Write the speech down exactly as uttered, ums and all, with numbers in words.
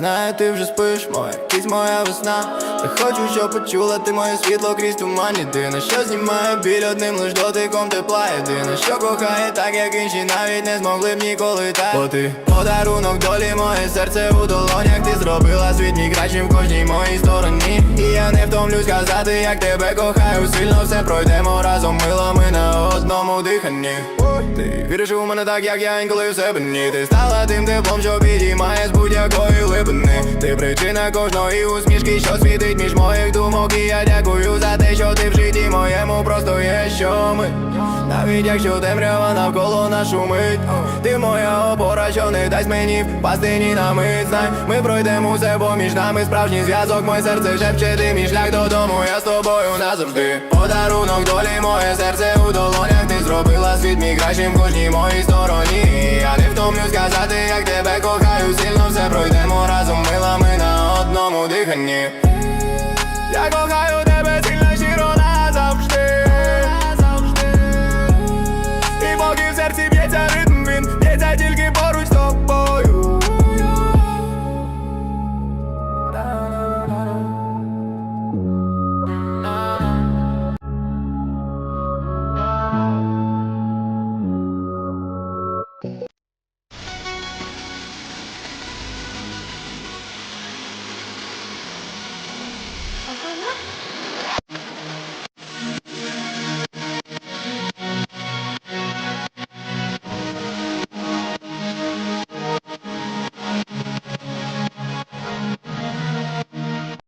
знаю, ти вже спиш, моя кість, моя весна. Та хочу, щоб почула ти моє світло крізь туман. Єдине, що знімає біль одним лиш дотиком тепла. Єдине, що кохає так, як інші навіть не змогли б ніколи так. Бо ти подарунок долі, моє серце у долонях. Ти зробила світ мій кращим в кожній моїй стороні. І я не втомлюсь казати, як тебе кохаю сильно. Все пройдемо разом, мило, ми на одному диханні. Ти віриш у мене так, як я інколи в себе ні. Ти стала тим теплом, що підіймає з будь-якої глибини. Ти причина кожної усмішки, що світить між моїх думок. І я дякую за те, що ти в житті моєму просто є, що ми. Навіть якщо темрява навколо нас шумить, ти моя опора, що не дасть мені впасти ні на мить. Знай, ми пройдемо усе, бо між нами справжній зв'язок. Моє серце шепче, ти мій шлях додому, я з тобою назавжди. Подарунок долі, моє серце у долонях. Ти зробила світ мій кращим в кожній моїй стороні. Я не втомлюсь сказати, як тебе кохаю сильно. Все пройдемо разом, мила, ми на одному диханні. Я кохаю тебе сильно, щиро назавжди. І поки в серці б'ється ритм, він б'ється тільки поруч з тобою.